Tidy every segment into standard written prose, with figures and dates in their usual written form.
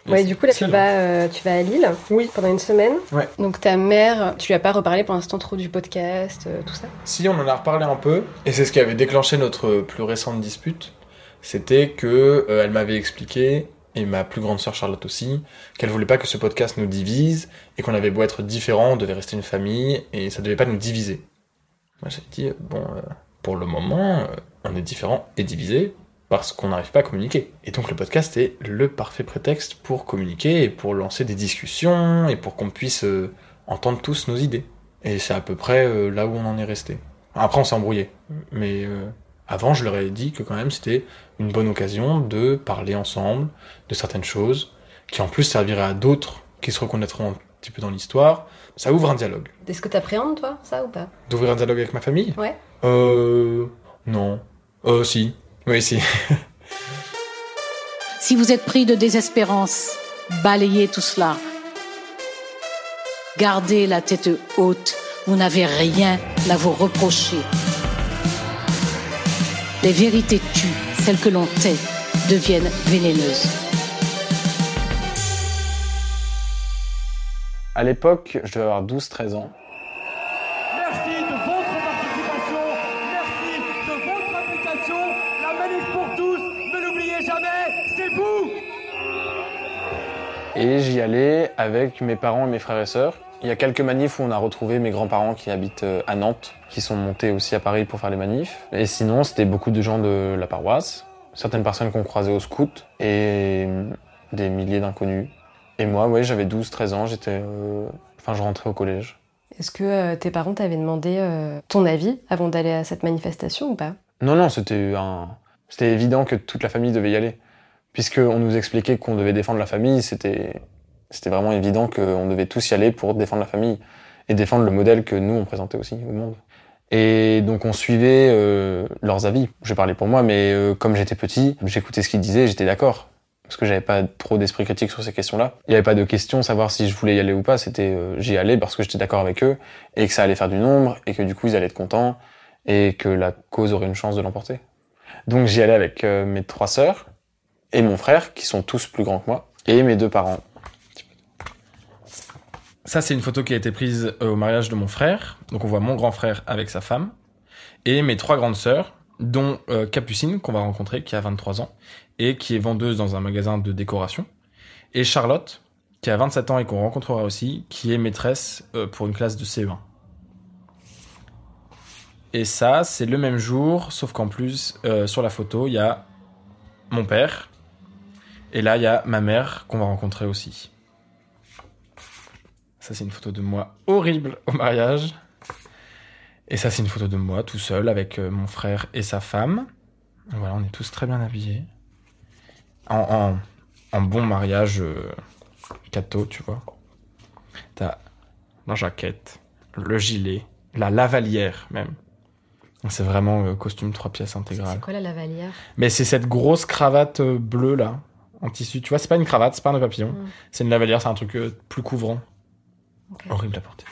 Ouais, du coup, là, tu vas à Lille pendant une semaine. Ouais. Donc ta mère, tu lui as pas reparlé pour l'instant trop du podcast, tout ça? Si, on en a reparlé un peu, et c'est ce qui avait déclenché notre plus récente dispute. C'était que elle m'avait expliqué, et ma plus grande sœur Charlotte aussi, qu'elle voulait pas que ce podcast nous divise, et qu'on avait beau être différents, on devait rester une famille, et ça devait pas nous diviser. Moi j'ai dit, pour le moment, on est différents et divisés, parce qu'on n'arrive pas à communiquer. Et donc le podcast est le parfait prétexte pour communiquer, et pour lancer des discussions, et pour qu'on puisse entendre tous nos idées. Et c'est à peu près là où on en est resté. Après on s'est embrouillé, mais... Avant, je leur ai dit que quand même c'était une bonne occasion de parler ensemble de certaines choses, qui en plus serviraient à d'autres qui se reconnaîtront un petit peu dans l'histoire. Ça ouvre un dialogue. Est-ce que t'appréhendes, toi, ça ou pas? D'ouvrir un dialogue avec ma famille ? Ouais. Non. Si. Oui, si. Si vous êtes pris de désespérance, balayez tout cela. Gardez la tête haute, vous n'avez rien à vous reprocher. Les vérités tuent, celles que l'on tait deviennent vénéneuses. À l'époque, je devais avoir 12-13 ans. Merci de votre participation, merci de votre implication. La manif pour tous, ne l'oubliez jamais, c'est vous. Et j'y allais avec mes parents et mes frères et sœurs. Il y a quelques manifs où on a retrouvé mes grands-parents qui habitent à Nantes, qui sont montés aussi à Paris pour faire les manifs. Et sinon, c'était beaucoup de gens de la paroisse, certaines personnes qu'on croisait au scout et des milliers d'inconnus. Et moi, ouais, j'avais 12-13 ans, je rentrais au collège. Est-ce que tes parents t'avaient demandé ton avis avant d'aller à cette manifestation ou pas? Non, c'était évident que toute la famille devait y aller. Puisqu'on nous expliquait qu'on devait défendre la famille, c'était vraiment évident qu'on devait tous y aller pour défendre la famille et défendre le modèle que nous, on présentait aussi au monde. Et donc on suivait leurs avis. Je parlais pour moi, mais comme j'étais petit, j'écoutais ce qu'ils disaient et j'étais d'accord. Parce que j'avais pas trop d'esprit critique sur ces questions-là. Il y avait pas de question savoir si je voulais y aller ou pas, c'était j'y allais parce que j'étais d'accord avec eux et que ça allait faire du nombre et que du coup ils allaient être contents et que la cause aurait une chance de l'emporter. Donc j'y allais avec mes 3 sœurs et mon frère, qui sont tous plus grands que moi, et mes 2 parents. Ça, c'est une photo qui a été prise au mariage de mon frère. Donc on voit mon grand frère avec sa femme et mes 3 grandes sœurs, dont Capucine, qu'on va rencontrer, qui a 23 ans, et qui est vendeuse dans un magasin de décoration, et Charlotte, qui a 27 ans et qu'on rencontrera aussi, qui est maîtresse pour une classe de CE1. Et ça, c'est le même jour, sauf qu'en plus, sur la photo, il y a mon père, et là, il y a ma mère, qu'on va rencontrer aussi. Ça, c'est une photo de moi horrible au mariage. Et ça, c'est une photo de moi tout seul avec mon frère et sa femme. Voilà, on est tous très bien habillés. En bon mariage catho, tu vois. T'as la jaquette, le gilet, la lavalière même. C'est vraiment costume 3 pièces intégral. C'est quoi la lavalière? Mais c'est cette grosse cravate bleue là, en tissu. Tu vois, c'est pas une cravate, c'est pas un papillon. C'est une lavalière, c'est un truc plus couvrant. Okay. Horrible à porter.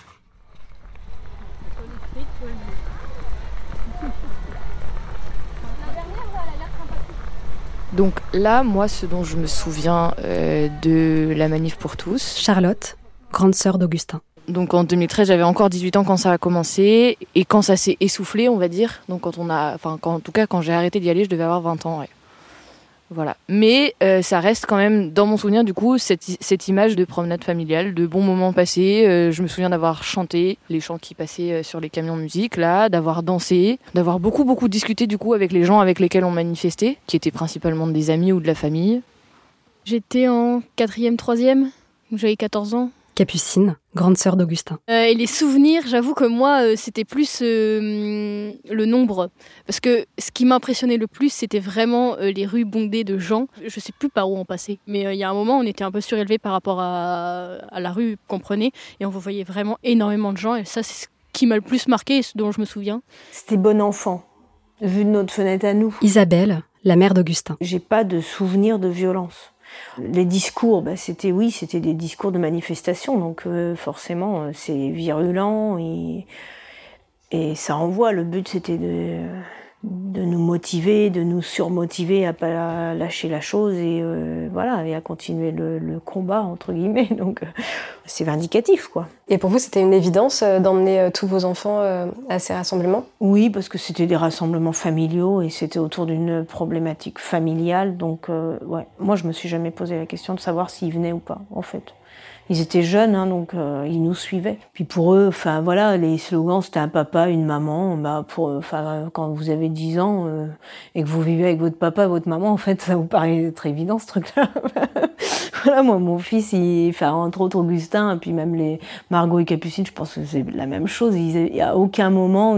Donc là, moi, ce dont je me souviens de la manif pour tous... Charlotte, grande sœur d'Augustin. Donc en 2013, j'avais encore 18 ans quand ça a commencé, et quand ça s'est essoufflé, on va dire, donc en tout cas, quand j'ai arrêté d'y aller, je devais avoir 20 ans, ouais. Voilà. Mais ça reste quand même, dans mon souvenir, du coup, cette image de promenade familiale, de bons moments passés. Je me souviens d'avoir chanté les chants qui passaient sur les camions de musique, là, d'avoir dansé, d'avoir beaucoup discuté, du coup, avec les gens avec lesquels on manifestait, qui étaient principalement des amis ou de la famille. J'étais en 4e, 3e, j'avais 14 ans. Capucine, grande sœur d'Augustin. Et les souvenirs, j'avoue que moi, c'était plus le nombre. Parce que ce qui m'impressionnait le plus, c'était vraiment les rues bondées de gens. Je sais plus par où on passait. Mais il y a un moment, on était un peu surélevé par rapport à la rue qu'on prenait. Et on voyait vraiment énormément de gens. Et ça, c'est ce qui m'a le plus marqué et ce dont je me souviens. C'était bon enfant, vu de notre fenêtre à nous. Isabelle, la mère d'Augustin. J'ai pas de souvenir de violence. Les discours, c'était des discours de manifestation, donc forcément c'est virulent et ça envoie. Le but c'était nous motiver, de nous surmotiver à pas lâcher la chose et voilà, et à continuer le combat entre guillemets. Donc c'est vindicatif, quoi. Et pour vous, c'était une évidence d'emmener tous vos enfants à ces rassemblements ? Oui, parce que c'était des rassemblements familiaux et c'était autour d'une problématique familiale. Donc ouais, moi je me suis jamais posé la question de savoir s'ils venaient ou pas, en fait. Ils étaient jeunes, hein, donc ils nous suivaient. Puis pour eux, enfin voilà, les slogans c'était un papa, une maman. Bah quand vous avez 10 ans et que vous vivez avec votre papa, votre maman, en fait, ça vous paraît très évident ce truc-là. Voilà, moi mon fils, entre autres Augustin, et puis même les Margot et Capucine, je pense que c'est la même chose. Il y a aucun moment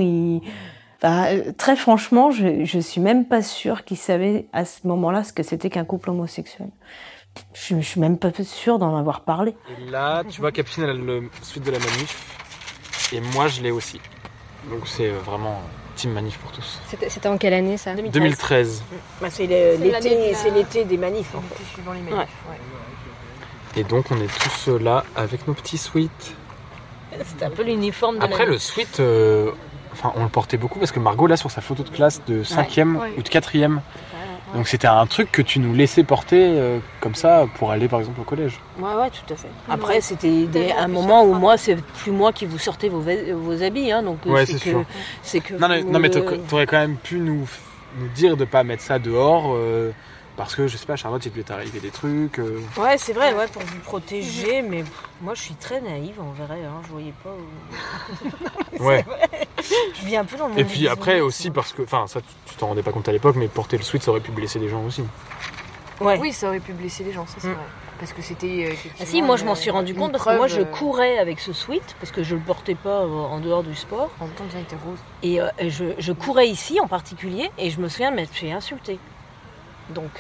très franchement, je suis même pas sûre qu'ils savaient à ce moment-là ce que c'était qu'un couple homosexuel. Je suis même pas sûre d'en avoir parlé. Et là, tu vois, Capucine, elle a le suite de la manif. Et moi, je l'ai aussi. Donc c'est vraiment team manif pour tous. C'était en quelle année, ça ? 2013. Bah, c'est l'été des manifs, en fait. Suivant les manifs, ouais. Et donc, on est tous là avec nos petits sweats. C'était un peu l'uniforme de Après, le sweat, on le portait beaucoup parce que Margot, là, sur sa photo de classe de 5e ou de 4e, donc c'était un truc que tu nous laissais porter comme ça pour aller par exemple au collège. Ouais, tout à fait. Après c'était un moment où moi c'est plus moi qui vous sortais vos habits, hein, donc c'est que non mais t'aurais quand même pu nous dire de pas mettre ça dehors parce que je sais pas, Charlotte, il devait t'arriver des trucs. Ouais, c'est vrai, pour vous protéger, mais moi je suis très naïve en vrai, hein, je voyais pas. Ouais. Je vis un peu dans mon. Et puis après aussi parce que, ça tu t'en rendais pas compte à l'époque, mais porter le sweat ça aurait pu blesser des gens aussi. Ouais. Oui, ça aurait pu blesser les gens, ça c'est vrai. Parce que c'était. Ah si, moi je m'en suis rendu compte parce que moi je courais avec ce sweat parce que je le portais pas en dehors du sport. En même temps, il était rose. Et je courais ici en particulier et je me souviens de m'être fait insulter. Donc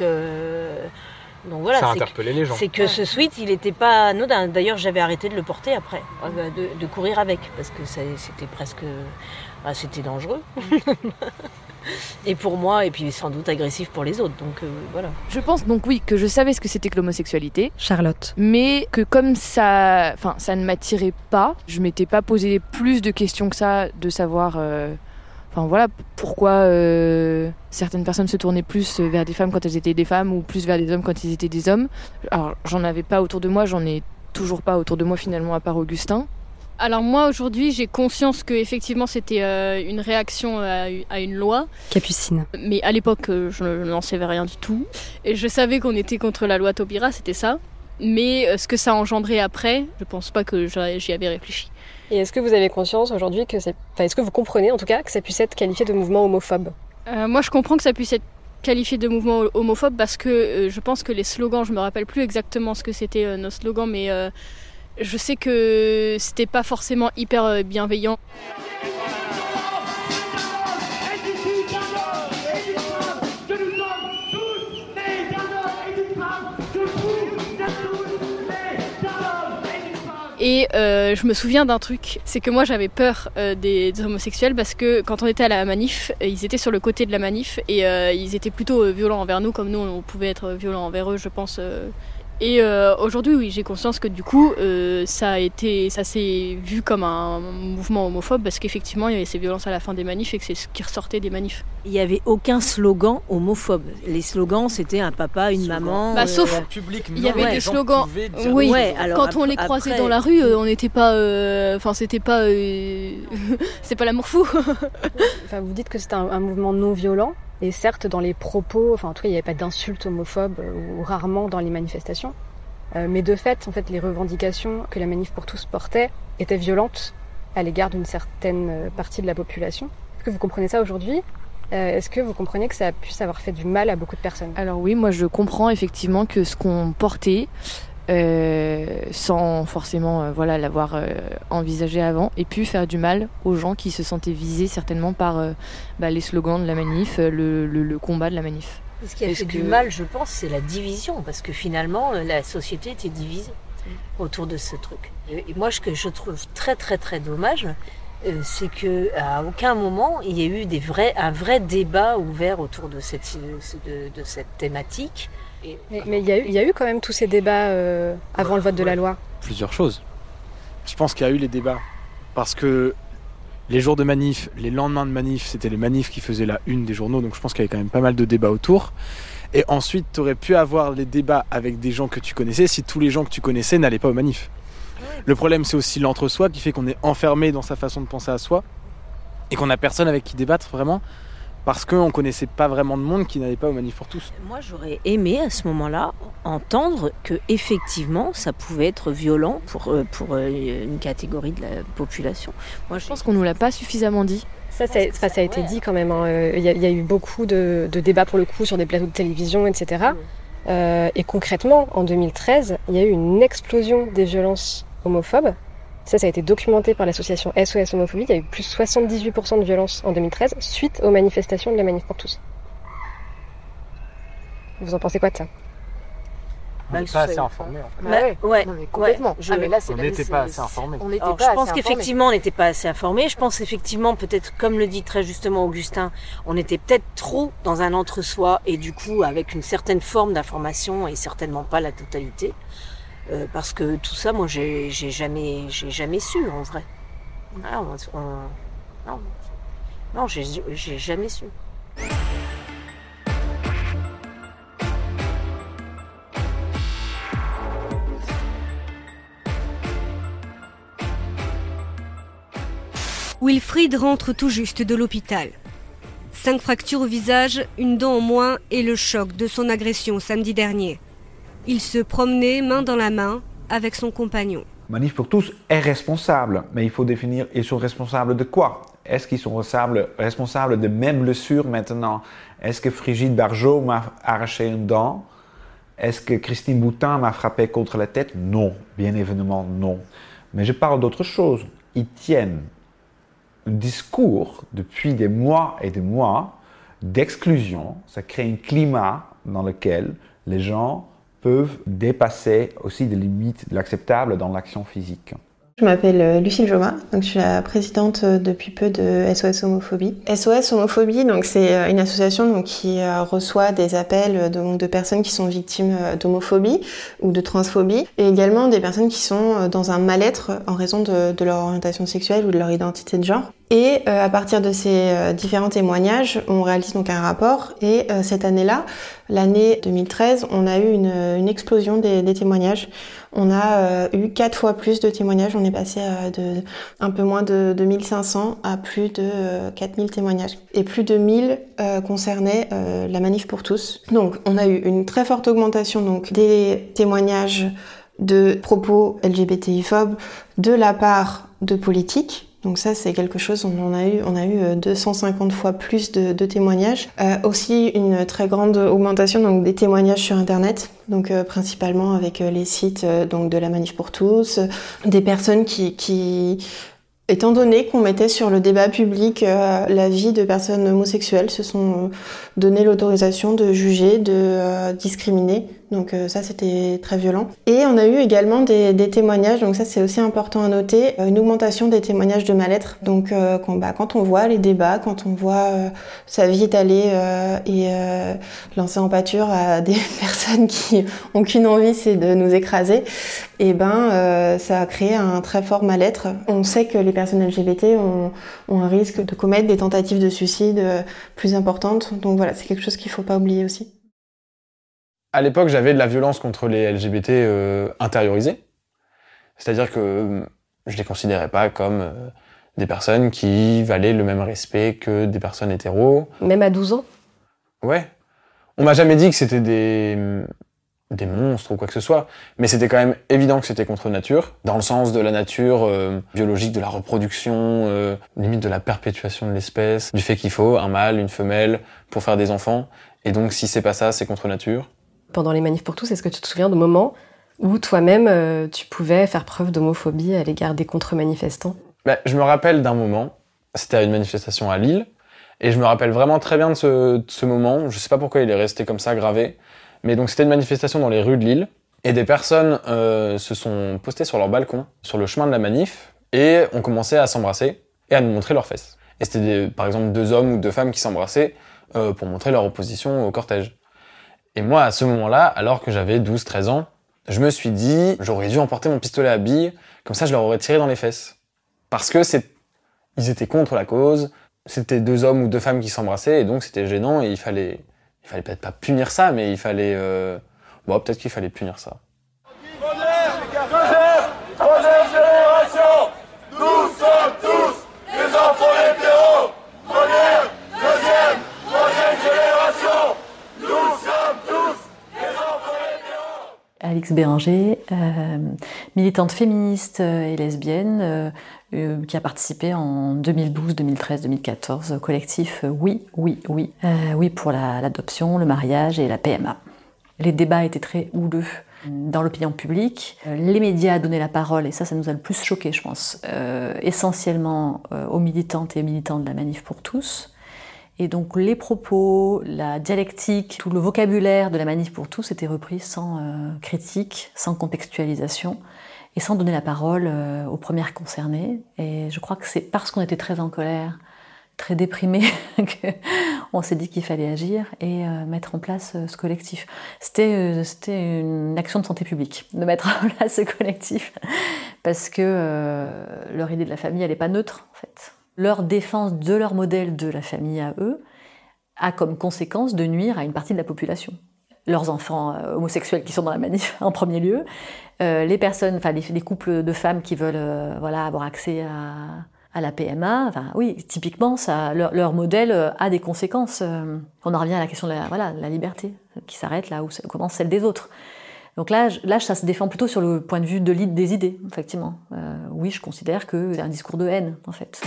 voilà, ça a interpellé les gens. C'est que ce sweat, il était pas anodin. D'ailleurs, j'avais arrêté de le porter après, de courir avec, parce que c'était presque, c'était dangereux. Et pour moi, et puis sans doute agressif pour les autres. Donc voilà. Je pense donc oui que je savais ce que c'était que l'homosexualité. Charlotte. Mais que comme ça ne m'attirait pas, je m'étais pas posé plus de questions que ça, de savoir. Pourquoi certaines personnes se tournaient plus vers des femmes quand elles étaient des femmes ou plus vers des hommes quand ils étaient des hommes. Alors, j'en avais pas autour de moi, j'en ai toujours pas autour de moi finalement, à part Augustin. Alors moi, aujourd'hui, j'ai conscience que effectivement c'était une réaction à une loi. Capucine. Mais à l'époque, je n'en savais rien du tout. Et je savais qu'on était contre la loi Taubira, c'était ça. Mais ce que ça a engendré après, je pense pas que j'y avais réfléchi. Et est-ce que vous avez conscience aujourd'hui est-ce que vous comprenez en tout cas que ça puisse être qualifié de mouvement homophobe ? Moi je comprends que ça puisse être qualifié de mouvement homophobe parce que je pense que les slogans, je me rappelle plus exactement ce que c'était nos slogans, mais je sais que c'était pas forcément hyper bienveillant. Et je me souviens d'un truc, c'est que moi j'avais peur des homosexuels parce que quand on était à la manif, ils étaient sur le côté de la manif et ils étaient plutôt violents envers nous, comme nous on pouvait être violents envers eux, je pense. Et aujourd'hui, oui, j'ai conscience que du coup, ça s'est vu comme un mouvement homophobe parce qu'effectivement, il y avait ces violences à la fin des manifs et que c'est ce qui ressortait des manifs. Il n'y avait aucun slogan homophobe. Les slogans, c'était un papa, une maman. Sauf, il y avait des slogans. Oui, alors quand on les croisait dans la rue, on n'était pas. C'était pas. C'est pas l'amour fou. Vous dites que c'était un mouvement non violent. Et certes, dans les propos, en tout cas, il n'y avait pas d'insultes homophobes ou rarement dans les manifestations. Mais de fait, les revendications que la Manif pour tous portait étaient violentes à l'égard d'une certaine partie de la population. Est-ce que vous comprenez ça aujourd'hui ? Est-ce que vous comprenez que ça puisse avoir fait du mal à beaucoup de personnes ? Alors oui, moi je comprends effectivement que ce qu'on portait, sans forcément l'avoir envisagé avant, et pu faire du mal aux gens qui se sentaient visés certainement par les slogans de la manif, le combat de la manif. Ce qui a fait du mal, je pense, c'est la division, parce que finalement la société était divisée autour de ce truc. Et moi, ce que je trouve très très très dommage, c'est qu'à aucun moment il y a eu un vrai débat ouvert autour de cette thématique. Mais il y a eu quand même tous ces débats avant le vote de la loi. Plusieurs choses. Je pense qu'il y a eu les débats parce que les jours de manif, les lendemains de manif, c'était les manifs qui faisaient la une des journaux, donc je pense qu'il y avait quand même pas mal de débats autour. Et ensuite, tu aurais pu avoir les débats avec des gens que tu connaissais si tous les gens que tu connaissais n'allaient pas aux manifs. Le problème, c'est aussi l'entre-soi qui fait qu'on est enfermé dans sa façon de penser à soi et qu'on n'a personne avec qui débattre vraiment parce qu'on ne connaissait pas vraiment de monde qui n'allait pas aux manifs pour tous. Moi, j'aurais aimé à ce moment-là entendre que effectivement, ça pouvait être violent pour une catégorie de la population. Moi, Je pense qu'on nous l'a pas suffisamment dit. Ça a été dit quand même. Il y a eu beaucoup de débats pour le coup sur des plateaux de télévision, etc. Et concrètement, en 2013, il y a eu une explosion des violences homophobes. Ça a été documenté par l'association SOS Homophobie. Il y a eu plus de 78% de violences en 2013 suite aux manifestations de la Manif pour tous. Vous en pensez quoi de ça? On n'est pas assez informés. En fait. Ouais, non, mais complètement. Ouais, on n'était pas assez informés. Je pense qu'effectivement, on n'était pas assez informés. Je pense effectivement, peut-être, comme le dit très justement Augustin, on était peut-être trop dans un entre-soi et du coup, avec une certaine forme d'information et certainement pas la totalité. Parce que tout ça, moi, j'ai jamais su, en vrai. Non, j'ai jamais su. Wilfried rentre tout juste de l'hôpital. 5 fractures au visage, une dent en moins et le choc de son agression samedi dernier. Il se promenait main dans la main avec son compagnon. Manif pour tous est responsable, mais il faut définir, ils sont responsables de quoi? Est-ce qu'ils sont responsables de mêmes blessures maintenant? Est-ce que Brigitte Bardot m'a arraché une dent? Est-ce que Christine Boutin m'a frappé contre la tête? Non, bien évidemment non. Mais je parle d'autre chose. Ils tiennent un discours depuis des mois et des mois d'exclusion. Ça crée un climat dans lequel les gens peuvent dépasser aussi des limites de l'acceptable dans l'action physique. Je m'appelle Lucille Joma, donc je suis la présidente depuis peu de SOS Homophobie. SOS Homophobie, donc c'est une association donc qui reçoit des appels de personnes qui sont victimes d'homophobie ou de transphobie, et également des personnes qui sont dans un mal-être en raison de leur orientation sexuelle ou de leur identité de genre. Et à partir de ces différents témoignages, on réalise donc un rapport. Et cette année-là, l'année 2013, on a eu une explosion des témoignages. On a eu 4 fois plus de témoignages. On est passé de un peu moins de 2500 à plus de 4000 témoignages. Et plus de 1000 concernaient la Manif pour tous. Donc on a eu une très forte augmentation donc des témoignages de propos LGBTI-phobes de la part de politiques. Donc ça, c'est quelque chose, on a eu 250 fois plus de témoignages. Aussi une très grande augmentation donc, des témoignages sur Internet, donc principalement avec les sites donc, de la Manif pour tous, des personnes qui étant donné qu'on mettait sur le débat public la vie de personnes homosexuelles, se sont donné l'autorisation de juger, de discriminer. Donc ça, c'était très violent. Et on a eu également des témoignages, donc ça c'est aussi important à noter, une augmentation des témoignages de mal-être. Donc quand on voit les débats, quand on voit sa vie étalée et lancer en pâture à des personnes qui ont qu'une envie, c'est de nous écraser, et ça a créé un très fort mal-être. On sait que les personnes LGBT ont un risque de commettre des tentatives de suicide plus importantes. Donc voilà, c'est quelque chose qu'il ne faut pas oublier aussi. À l'époque, j'avais de la violence contre les LGBT intériorisée. C'est-à-dire que je les considérais pas comme des personnes qui valaient le même respect que des personnes hétéros. Même à 12 ans? Ouais. On m'a jamais dit que c'était des monstres ou quoi que ce soit, mais c'était quand même évident que c'était contre nature, dans le sens de la nature biologique, de la reproduction, limite de la perpétuation de l'espèce, du fait qu'il faut un mâle, une femelle pour faire des enfants, et donc si c'est pas ça, c'est contre nature. Pendant les manifs pour tous, est-ce que tu te souviens de moments où toi-même tu pouvais faire preuve d'homophobie à l'égard des contre-manifestants? Je me rappelle d'un moment, c'était à une manifestation à Lille, et je me rappelle vraiment très bien de ce moment, je sais pas pourquoi il est resté comme ça gravé, mais donc c'était une manifestation dans les rues de Lille, et des personnes se sont postées sur leur balcon, sur le chemin de la manif, et ont commencé à s'embrasser et à nous montrer leurs fesses. Et c'était par exemple 2 hommes ou 2 femmes qui s'embrassaient pour montrer leur opposition au cortège. Et moi, à ce moment-là, alors que j'avais 12-13 ans, je me suis dit, j'aurais dû emporter mon pistolet à billes, comme ça je leur aurais tiré dans les fesses. Parce que ils étaient contre la cause. C'était 2 hommes ou 2 femmes qui s'embrassaient, et donc c'était gênant, et il fallait peut-être pas punir ça, mais il fallait... peut-être qu'il fallait punir ça. Troisième génération, nous sommes tous des enfants hétéros. Première, deuxième, troisième génération, nous sommes tous des enfants hétéros. Alix Béranger, militante féministe et lesbienne, qui a participé en 2012, 2013, 2014 au collectif Oui pour l'adoption, le mariage et la PMA. Les débats étaient très houleux dans l'opinion publique. Les médias donnaient la parole, et ça nous a le plus choqué, je pense, essentiellement aux militantes et militants de la Manif pour tous. Et donc les propos, la dialectique, tout le vocabulaire de la Manif pour tous était repris sans critique, sans contextualisation, et sans donner la parole aux premières concernées. Et je crois que c'est parce qu'on était très en colère, très déprimés, qu'on s'est dit qu'il fallait agir et mettre en place ce collectif. C'était une action de santé publique, de mettre en place ce collectif, parce que leur idée de la famille, elle n'est pas neutre, en fait. Leur défense de leur modèle de la famille à eux a comme conséquence de nuire à une partie de la population. Leurs enfants homosexuels qui sont dans la manif en premier lieu, les personnes, les couples de femmes qui veulent avoir accès à la PMA, oui, typiquement, leur modèle a des conséquences. On en revient à la question de la liberté, qui s'arrête là où commence celle des autres. Donc là, ça se défend plutôt sur le point de vue des idées, effectivement. Oui, je considère que c'est un discours de haine, en fait.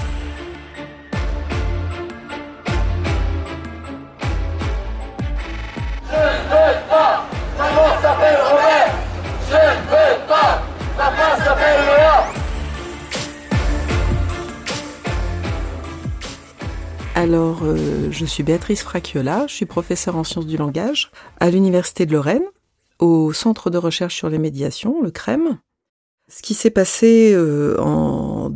Je ne veux pas, maman s'appelle Robert. Je ne veux pas, papa s'appelle Léa. Alors, je suis Béatrice Fracchiola, je suis professeure en sciences du langage à l'Université de Lorraine, au Centre de recherche sur les médiations, le CREM. Ce qui s'est passé en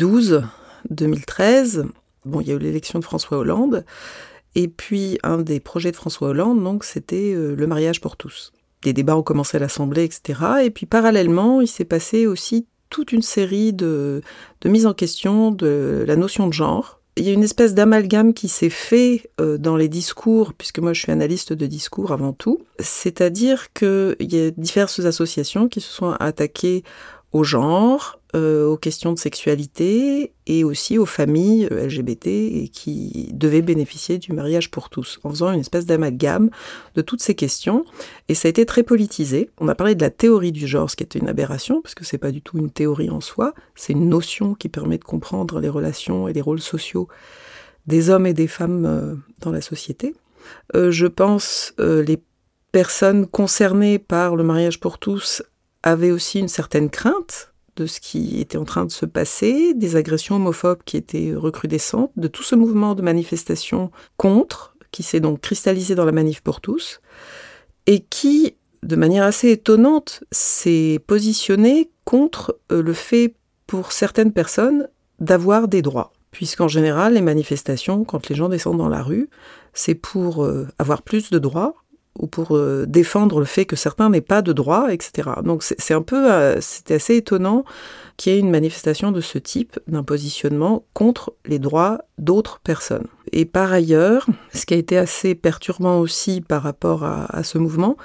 2012-2013, il y a eu l'élection de François Hollande, et puis un des projets de François Hollande, donc, c'était le mariage pour tous. Des débats ont commencé à l'Assemblée, etc. Et puis parallèlement, il s'est passé aussi toute une série de mises en question de la notion de genre. Il y a une espèce d'amalgame qui s'est fait dans les discours, puisque moi je suis analyste de discours avant tout, c'est-à-dire qu'il y a diverses associations qui se sont attaquées au genre, aux questions de sexualité et aussi aux familles LGBT et qui devaient bénéficier du mariage pour tous, en faisant une espèce d'amalgame de toutes ces questions. Et ça a été très politisé. On a parlé de la théorie du genre, ce qui était une aberration, parce que c'est pas du tout une théorie en soi, c'est une notion qui permet de comprendre les relations et les rôles sociaux des hommes et des femmes dans la société. Je pense les personnes concernées par le mariage pour tous avaient aussi une certaine crainte de ce qui était en train de se passer, des agressions homophobes qui étaient recrudescentes, de tout ce mouvement de manifestation contre, qui s'est donc cristallisé dans la Manif pour tous, et qui, de manière assez étonnante, s'est positionné contre le fait pour certaines personnes d'avoir des droits. Puisqu'en général, les manifestations, quand les gens descendent dans la rue, c'est pour avoir plus de droits, ou pour défendre le fait que certains n'aient pas de droits, etc. Donc c'était assez étonnant qu'il y ait une manifestation de ce type, d'un positionnement contre les droits d'autres personnes. Et par ailleurs, ce qui a été assez perturbant aussi par rapport à ce mouvement,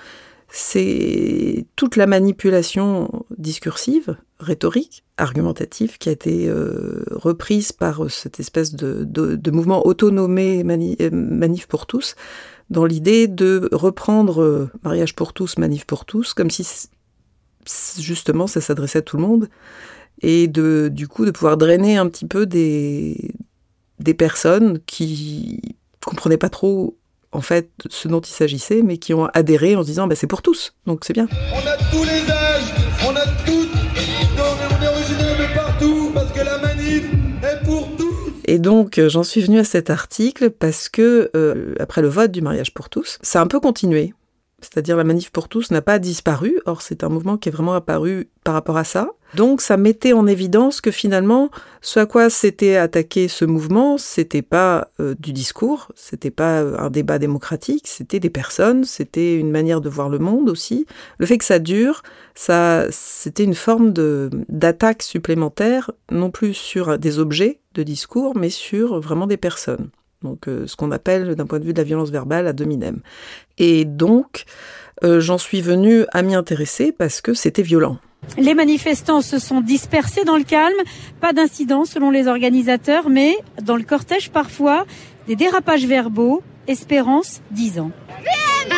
c'est toute la manipulation discursive, rhétorique, argumentative, qui a été reprise par cette espèce de mouvement autonomé Manif pour tous, dans l'idée de reprendre mariage pour tous, Manif pour tous, comme si justement ça s'adressait à tout le monde, et du coup de pouvoir drainer un petit peu des personnes qui comprenaient pas trop en fait ce dont il s'agissait, mais qui ont adhéré en se disant c'est pour tous, donc c'est bien. On a tous les âges, on a toutes, on est originaire de partout, parce que la manif est pour tous. Et donc, j'en suis venue à cet article parce que, après le vote du mariage pour tous, ça a un peu continué. C'est-à-dire la Manif pour tous n'a pas disparu, or c'est un mouvement qui est vraiment apparu par rapport à ça. Donc ça mettait en évidence que finalement, ce à quoi s'était attaqué ce mouvement, c'était pas du discours, c'était pas un débat démocratique, c'était des personnes, c'était une manière de voir le monde aussi. Le fait que ça dure, c'était une forme d'attaque supplémentaire, non plus sur des objets, de discours, mais sur vraiment des personnes. Donc ce qu'on appelle, d'un point de vue de la violence verbale, ad hominem. Et donc, j'en suis venue à m'y intéresser parce que c'était violent. Les manifestants se sont dispersés dans le calme, pas d'incidents selon les organisateurs, mais dans le cortège parfois, des dérapages verbaux, Espérance 10 ans. PMA,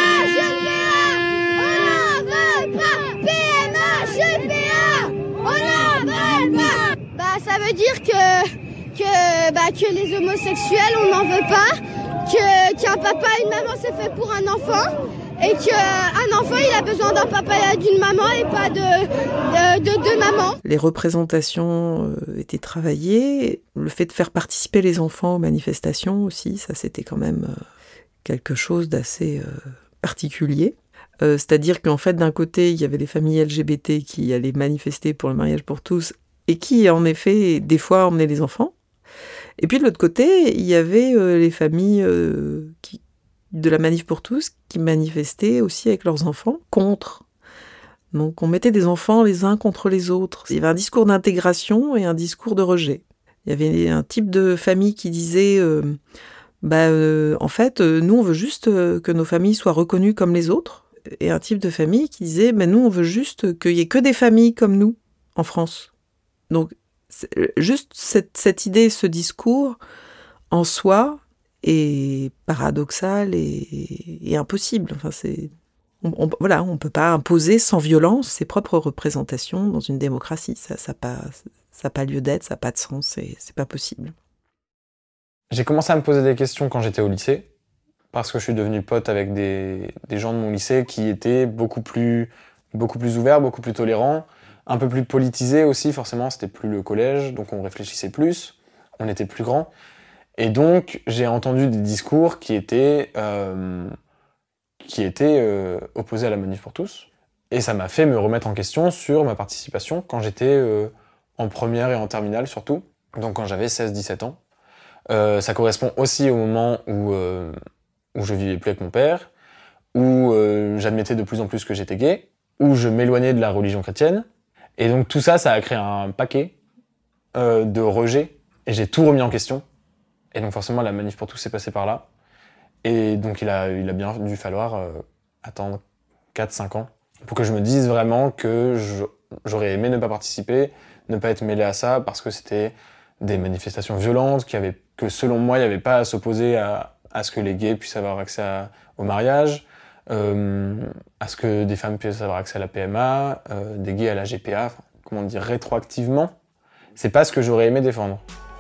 on n'en veut pas. PMA, on n'en veut pas. Ça veut dire que les homosexuels, on n'en veut pas, qu'un papa et une maman c'est fait pour un enfant, et qu'un enfant il a besoin d'un papa et d'une maman et pas de deux mamans. Les représentations étaient travaillées, le fait de faire participer les enfants aux manifestations aussi, ça c'était quand même quelque chose d'assez particulier. C'est-à-dire qu'en fait d'un côté il y avait les familles LGBT qui allaient manifester pour le mariage pour tous et qui en effet des fois emmenaient les enfants. Et puis de l'autre côté, il y avait les familles de la Manif pour tous qui manifestaient aussi avec leurs enfants contre. Donc on mettait des enfants les uns contre les autres. Il y avait un discours d'intégration et un discours de rejet. Il y avait un type de famille qui disait en fait, nous on veut juste que nos familles soient reconnues comme les autres. Et un type de famille qui disait nous on veut juste qu'il y ait que des familles comme nous en France. Donc juste cette idée, ce discours, en soi, est paradoxal et impossible. Enfin, on ne peut pas imposer sans violence ses propres représentations dans une démocratie. Ça n'a pas lieu d'être, ça n'a pas de sens, c'est pas possible. J'ai commencé à me poser des questions quand j'étais au lycée, parce que je suis devenu pote avec des gens de mon lycée qui étaient beaucoup plus ouverts, beaucoup plus tolérants, un peu plus politisé aussi, forcément, c'était plus le collège, donc on réfléchissait plus, on était plus grand. Et donc, j'ai entendu des discours qui étaient opposés à la Manif pour tous. Et ça m'a fait me remettre en question sur ma participation quand j'étais en première et en terminale surtout, donc quand j'avais 16-17 ans. Ça correspond aussi au moment où je vivais plus avec mon père, où j'admettais de plus en plus que j'étais gay, où je m'éloignais de la religion chrétienne. Et donc tout ça, ça a créé un paquet de rejet. Et j'ai tout remis en question. Et donc forcément, la Manif pour tous s'est passée par là. Et donc il a bien dû falloir attendre 4-5 ans pour que je me dise vraiment que j'aurais aimé ne pas participer, ne pas être mêlé à ça, parce que c'était des manifestations violentes, que selon moi, il n'y avait pas à s'opposer à ce que les gays puissent avoir accès au mariage, à ce que des femmes puissent avoir accès à la PMA, des gays à la GPA, comment dire, rétroactivement. C'est pas ce que j'aurais aimé défendre.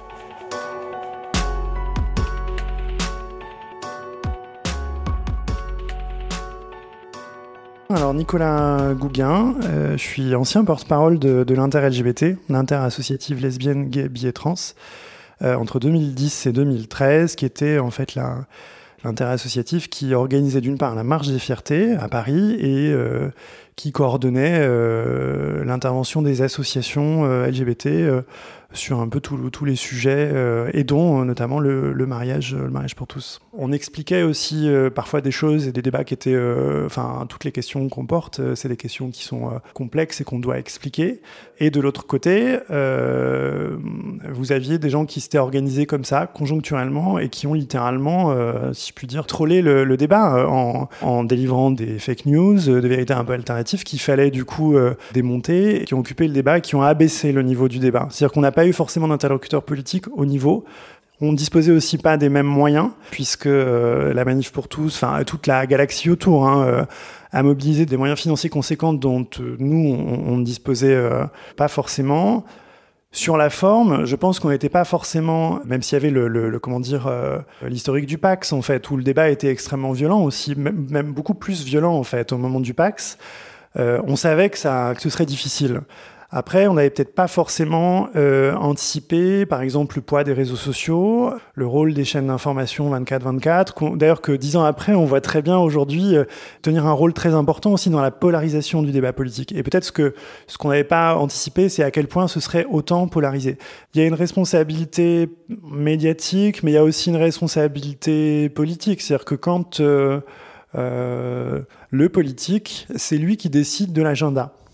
Alors Nicolas Gouguin, je suis ancien porte-parole de l'Inter-LGBT, l'inter-associative lesbienne, gay, bi et trans, entre 2010 et 2013, qui était en fait l'inter-associatif qui organisait d'une part la Marche des Fiertés à Paris et qui coordonnait l'intervention des associations LGBT sur un peu tous les sujets et dont notamment le mariage pour tous. On expliquait aussi parfois des choses et des débats qui étaient, toutes les questions qu'on porte, c'est des questions qui sont complexes et qu'on doit expliquer. Et de l'autre côté, vous aviez des gens qui s'étaient organisés comme ça, conjoncturellement, et qui ont littéralement, si je puis dire, trollé le débat en délivrant des fake news, des vérités un peu alternatives qu'il fallait du coup démonter, qui ont occupé le débat, qui ont abaissé le niveau du débat. C'est-à-dire qu'on n'a pas eu forcément d'interlocuteurs politiques au niveau. On disposait aussi pas des mêmes moyens, puisque la Manif pour tous, toute la galaxie autour, a mobilisé des moyens financiers conséquents dont nous, on ne disposait pas forcément. Sur la forme, je pense qu'on n'était pas forcément, même s'il y avait l'historique du Pax, en fait, où le débat était extrêmement violent aussi, même beaucoup plus violent, en fait, au moment du Pax. On savait que ce serait difficile. Après, on n'avait peut-être pas forcément anticipé, par exemple, le poids des réseaux sociaux, le rôle des chaînes d'information 24/24, d'ailleurs que 10 ans après, on voit très bien aujourd'hui tenir un rôle très important aussi dans la polarisation du débat politique. Et peut-être ce qu'on n'avait pas anticipé, c'est à quel point ce serait autant polarisé. Il y a une responsabilité médiatique, mais il y a aussi une responsabilité politique. C'est-à-dire que quand le politique, c'est lui qui décide de l'agenda.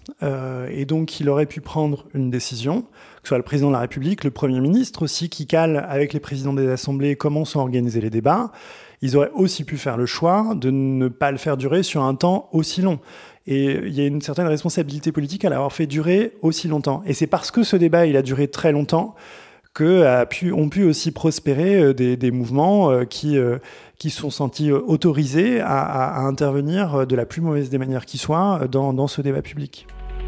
et donc il aurait pu prendre une décision, que ce soit le président de la République, le Premier ministre aussi, qui cale avec les présidents des assemblées comment sont organisés les débats. Ils auraient aussi pu faire le choix de ne pas le faire durer sur un temps aussi long. Et il y a une certaine responsabilité politique à l'avoir fait durer aussi longtemps. Et c'est parce que ce débat il a duré très longtemps ont pu aussi prospérer des mouvements qui sont sentis autorisés à intervenir de la plus mauvaise des manières qui soit dans ce débat public.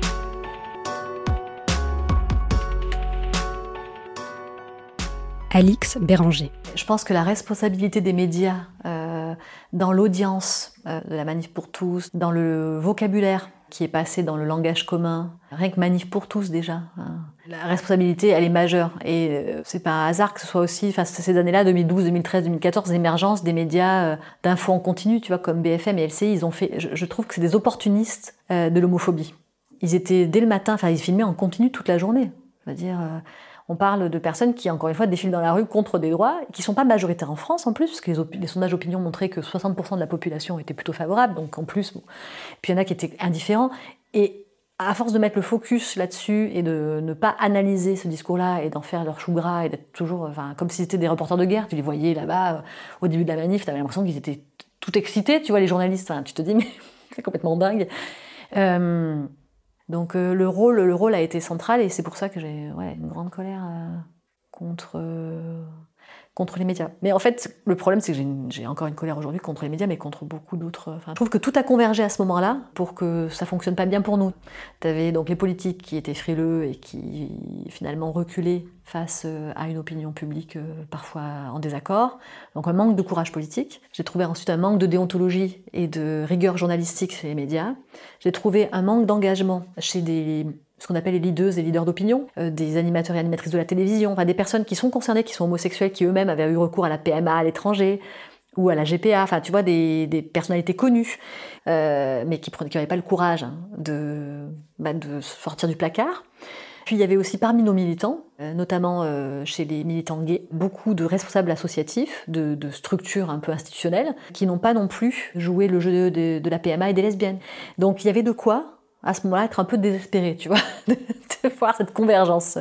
Alix Béranger. Je pense que la responsabilité des médias dans l'audience de la Manif pour tous, dans le vocabulaire qui est passé dans le langage commun, rien que Manif pour tous déjà, la responsabilité elle est majeure et c'est pas un hasard que ce soit aussi, ces années-là, 2012, 2013, 2014, l'émergence des médias d'infos en continu, tu vois, comme BFM et LCI, ils ont fait, je trouve que c'est des opportunistes de l'homophobie. Ils étaient dès le matin, ils filmaient en continu toute la journée, c'est-à-dire... On parle de personnes qui, encore une fois, défilent dans la rue contre des droits, qui ne sont pas majoritaires en France, en plus, parce que les sondages opinion montraient que 60% de la population était plutôt favorable, donc en plus, bon. Puis il y en a qui étaient indifférents. Et à force de mettre le focus là-dessus et de ne pas analyser ce discours-là et d'en faire leur chou gras et d'être toujours, comme si c'était des reporters de guerre, tu les voyais là-bas, au début de la manif, tu avais l'impression qu'ils étaient tout excités, tu vois, les journalistes, tu te dis, mais c'est complètement dingue. Donc le rôle a été central et c'est pour ça que j'ai une grande colère contre les médias. Mais en fait, le problème, c'est que j'ai encore une colère aujourd'hui contre les médias, mais contre beaucoup d'autres... je trouve que tout a convergé à ce moment-là pour que ça fonctionne pas bien pour nous. T'avais donc les politiques qui étaient frileux et qui finalement reculaient face à une opinion publique parfois en désaccord. Donc un manque de courage politique. J'ai trouvé ensuite un manque de déontologie et de rigueur journalistique chez les médias. J'ai trouvé un manque d'engagement chez ce qu'on appelle les leaders et leaders d'opinion, des animateurs et animatrices de la télévision, des personnes qui sont concernées, qui sont homosexuelles, qui eux-mêmes avaient eu recours à la PMA à l'étranger ou à la GPA, tu vois, des personnalités connues, mais qui n'avaient pas le courage de sortir du placard. Puis il y avait aussi parmi nos militants, notamment chez les militants gays, beaucoup de responsables associatifs, de structures un peu institutionnelles, qui n'ont pas non plus joué le jeu de la PMA et des lesbiennes. Donc il y avait de quoi, à ce moment-là, être un peu désespéré, tu vois, de voir cette convergence.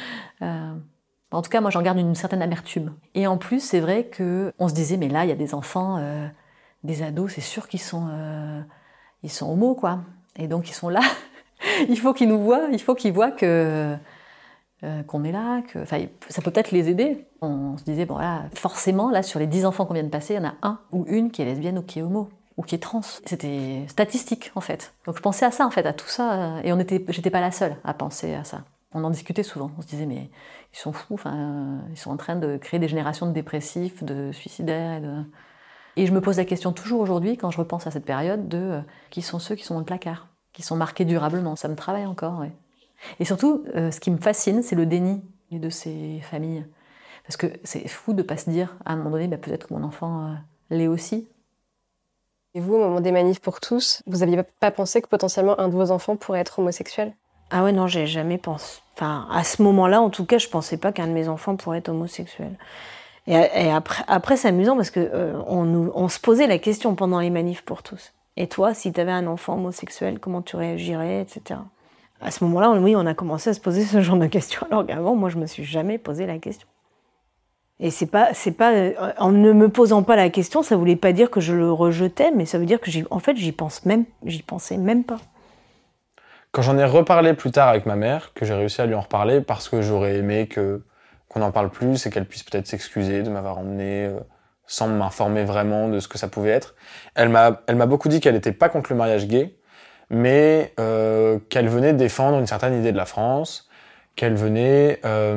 En tout cas, moi, j'en garde une certaine amertume. Et en plus, c'est vrai qu'on se disait, mais là, il y a des enfants, des ados, c'est sûr qu'ils sont homos, quoi. Et donc, ils sont là. Il faut qu'ils nous voient, il faut qu'ils voient qu'on est là, ça peut peut-être les aider. On se disait, bon, voilà, forcément, là, sur les 10 enfants qu'on vient de passer, il y en a un ou une qui est lesbienne ou qui est homo. Ou qui est trans. C'était statistique, en fait. Donc je pensais à ça, en fait, à tout ça. Et j'étais pas la seule à penser à ça. On en discutait souvent. On se disait, mais ils sont fous, ils sont en train de créer des générations de dépressifs, de suicidaires. Et je me pose la question toujours aujourd'hui, quand je repense à cette période, qui sont ceux qui sont dans le placard, qui sont marqués durablement. Ça me travaille encore, ouais. Et surtout, ce qui me fascine, c'est le déni de ces familles. Parce que c'est fou de pas se dire, à un moment donné, peut-être que mon enfant l'est aussi. Et vous, au moment des manifs pour tous, vous n'aviez pas pensé que potentiellement un de vos enfants pourrait être homosexuel ? Ah ouais, non, j'ai jamais pensé. À ce moment-là, en tout cas, je pensais pas qu'un de mes enfants pourrait être homosexuel. Et après c'est amusant parce que on se posait la question pendant les manifs pour tous. Et toi, si tu avais un enfant homosexuel, comment tu réagirais, etc. À ce moment-là, oui, on a commencé à se poser ce genre de questions, alors qu'avant, moi, je me suis jamais posé la question. Et c'est pas, en ne me posant pas la question, ça voulait pas dire que je le rejetais, mais ça veut dire que j'y pensais même pas. Quand j'en ai reparlé plus tard avec ma mère, que j'ai réussi à lui en reparler parce que j'aurais aimé qu'on en parle plus et qu'elle puisse peut-être s'excuser de m'avoir emmené sans m'informer vraiment de ce que ça pouvait être. Elle m'a beaucoup dit qu'elle n'était pas contre le mariage gay, mais qu'elle venait défendre une certaine idée de la France, qu'elle venait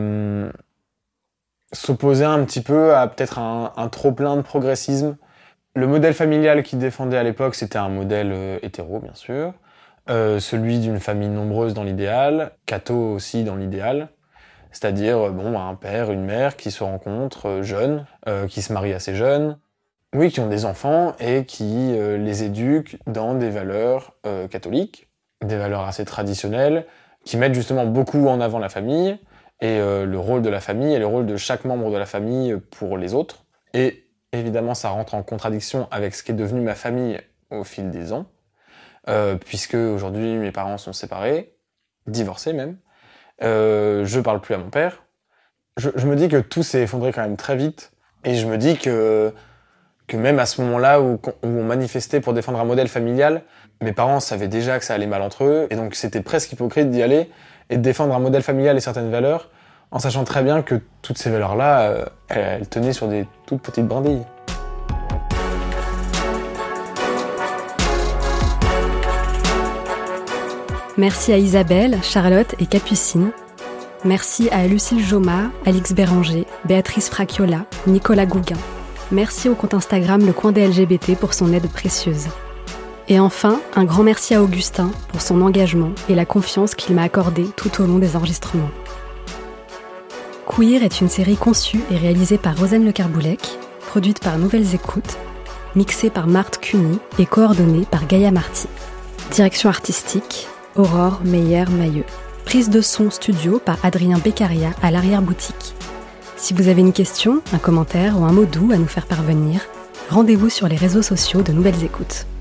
s'opposer un petit peu à peut-être un trop-plein de progressisme. Le modèle familial qu'il défendait à l'époque, c'était un modèle hétéro, bien sûr, celui d'une famille nombreuse dans l'idéal, catho aussi dans l'idéal, c'est-à-dire un père, une mère qui se rencontrent jeunes, qui se marient assez jeunes, oui, qui ont des enfants et qui les éduquent dans des valeurs catholiques, des valeurs assez traditionnelles, qui mettent justement beaucoup en avant la famille, et le rôle de la famille et le rôle de chaque membre de la famille pour les autres. Et évidemment, ça rentre en contradiction avec ce qui est devenu ma famille au fil des ans. puisque aujourd'hui mes parents sont séparés, divorcés même. Je parle plus à mon père. Je me dis que tout s'est effondré quand même très vite, et je me dis que même à ce moment-là où on manifestait pour défendre un modèle familial, mes parents savaient déjà que ça allait mal entre eux, et donc c'était presque hypocrite d'y aller et de défendre un modèle familial et certaines valeurs, en sachant très bien que toutes ces valeurs-là, elles tenaient sur des toutes petites brindilles. Merci à Isabelle, Charlotte et Capucine. Merci à Lucille Joma, Alix Béranger, Béatrice Fracchiola, Nicolas Gouguin. Merci au compte Instagram Le Coin des LGBT pour son aide précieuse. Et enfin, un grand merci à Augustin pour son engagement et la confiance qu'il m'a accordée tout au long des enregistrements. Queer est une série conçue et réalisée par Rosanne Le Carboulec, produite par Nouvelles Écoutes, mixée par Marthe Cuny et coordonnée par Gaïa Marty. Direction artistique, Aurore Meyer-Mailleux. Prise de son studio par Adrien Beccaria à l'arrière-boutique. Si vous avez une question, un commentaire ou un mot doux à nous faire parvenir, rendez-vous sur les réseaux sociaux de Nouvelles Écoutes.